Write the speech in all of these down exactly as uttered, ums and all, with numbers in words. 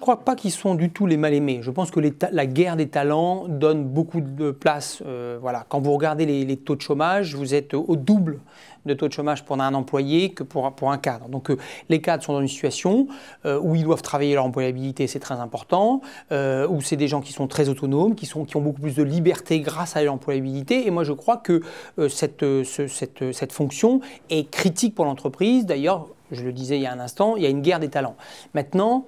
crois pas qu'ils sont du tout les mal-aimés. Je pense que les ta- la guerre des talents donne beaucoup de place. Euh, voilà. Quand vous regardez les, les taux de chômage, vous êtes au double de taux de chômage pour un employé que pour, pour un cadre. Donc euh, les cadres sont dans une situation euh, où ils doivent travailler leur employabilité, c'est très important, euh, où c'est des gens qui sont très autonomes, qui, sont, qui ont beaucoup plus de liberté grâce à l'employabilité. Et moi, je crois que euh, cette, ce, cette, cette fonction est critique pour l'entreprise. D'ailleurs, je le disais il y a un instant, il y a une guerre des talents. Maintenant,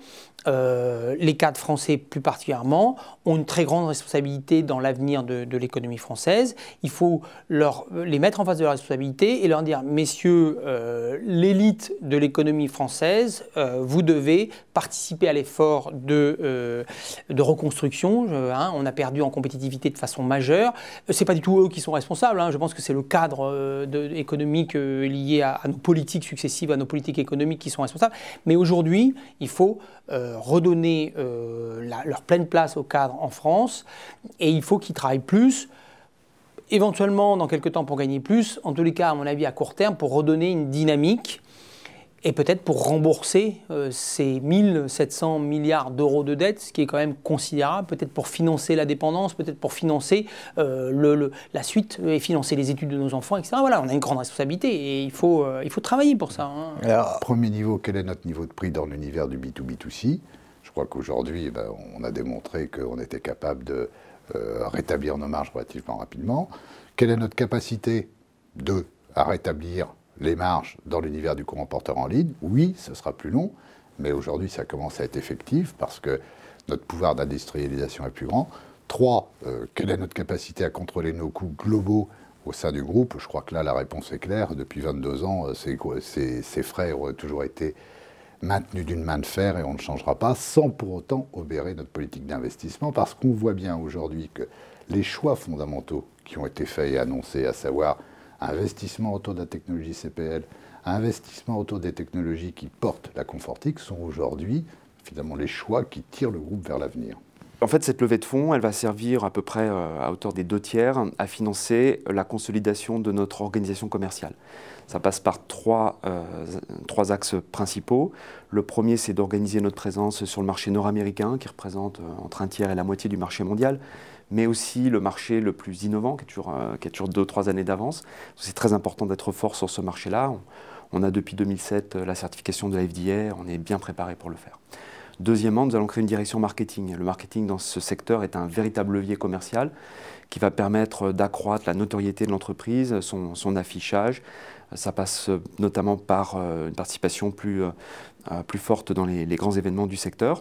euh, les cadres français plus particulièrement ont une très grande responsabilité dans l'avenir de, de l'économie française. Il faut leur, les mettre en face de leurs responsabilités et leur dire, messieurs, euh, l'élite de l'économie française, euh, vous devez participer à l'effort de, euh, de reconstruction. Je, hein, on a perdu en compétitivité de façon majeure. Ce n'est pas du tout eux qui sont responsables. Hein. Je pense que c'est le cadre euh, de, économique euh, lié à, à nos politiques successives, à nos politiques économiques qui sont responsables. Mais aujourd'hui, il faut euh, redonner euh, la, leur pleine place aux cadres en France et il faut qu'ils travaillent plus, éventuellement dans quelques temps pour gagner plus, en tous les cas à mon avis à court terme pour redonner une dynamique et peut-être pour rembourser euh, ces mille sept cents milliards d'euros de dette, ce qui est quand même considérable, peut-être pour financer la dépendance, peut-être pour financer euh, le, le, la suite et financer les études de nos enfants, et cetera. Voilà, on a une grande responsabilité et il faut, euh, il faut travailler pour ça. Hein. Alors, premier niveau, quel est notre niveau de prix dans l'univers du B deux B deux C ? Je crois qu'aujourd'hui, eh ben, on a démontré qu'on était capable de euh, rétablir nos marges relativement rapidement. Quelle est notre capacité de, à rétablir les marges dans l'univers du courant porteur en ligne? Oui, ce sera plus long, mais aujourd'hui, ça commence à être effectif parce que notre pouvoir d'industrialisation est plus grand. Trois, euh, quelle est notre capacité à contrôler nos coûts globaux au sein du groupe? Je crois que là, la réponse est claire. Depuis vingt-deux ans, ces, ces, ces frais ont toujours été maintenus d'une main de fer et on ne changera pas sans pour autant obérer notre politique d'investissement parce qu'on voit bien aujourd'hui que les choix fondamentaux qui ont été faits et annoncés, à savoir investissement autour de la technologie C P L, investissement autour des technologies qui portent la Confortix sont aujourd'hui finalement les choix qui tirent le groupe vers l'avenir. En fait, cette levée de fonds, elle va servir à peu près à hauteur des deux tiers à financer la consolidation de notre organisation commerciale. Ça passe par trois, euh, trois axes principaux. Le premier, c'est d'organiser notre présence sur le marché nord-américain, qui représente entre un tiers et la moitié du marché mondial, mais aussi le marché le plus innovant, qui a toujours, euh, qui a toujours deux ou trois années d'avance. C'est très important d'être fort sur ce marché-là. On, on a depuis deux mille sept la certification de la F D A, on est bien préparé pour le faire. Deuxièmement, nous allons créer une direction marketing. Le marketing dans ce secteur est un véritable levier commercial qui va permettre d'accroître la notoriété de l'entreprise, son, son affichage. Ça passe notamment par une participation plus, plus forte dans les, les grands événements du secteur.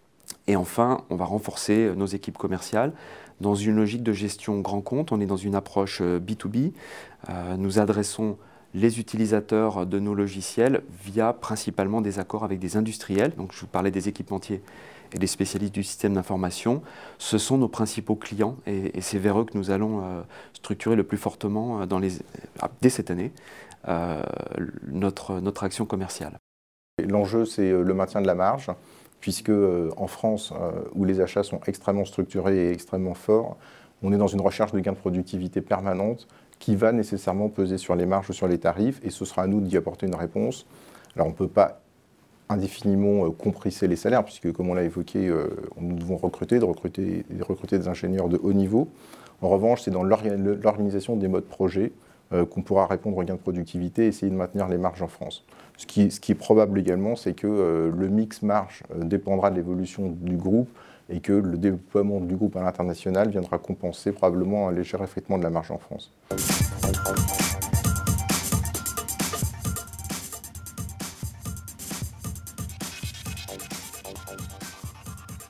Et enfin, on va renforcer nos équipes commerciales dans une logique de gestion grand compte. On est dans une approche B deux B. Euh, nous adressons les utilisateurs de nos logiciels via principalement des accords avec des industriels. Donc, je vous parlais des équipementiers et des spécialistes du système d'information. Ce sont nos principaux clients et, et c'est vers eux que nous allons euh, structurer le plus fortement dans les, dès cette année euh, notre, notre action commerciale. L'enjeu, c'est le maintien de la marge, puisque euh, en France, euh, où les achats sont extrêmement structurés et extrêmement forts, on est dans une recherche de gains de productivité permanente qui va nécessairement peser sur les marges ou sur les tarifs, et ce sera à nous d'y apporter une réponse. Alors on ne peut pas indéfiniment euh, compresser les salaires, puisque comme on l'a évoqué, euh, nous devons recruter, de recruter, de recruter des ingénieurs de haut niveau. En revanche, c'est dans l'organisation des modes projet euh, qu'on pourra répondre aux gains de productivité et essayer de maintenir les marges en France. Ce qui, ce qui est probable également, c'est que euh, le mix marge euh, dépendra de l'évolution du groupe et que le déploiement du groupe à l'international viendra compenser probablement un léger effritement de la marge en France.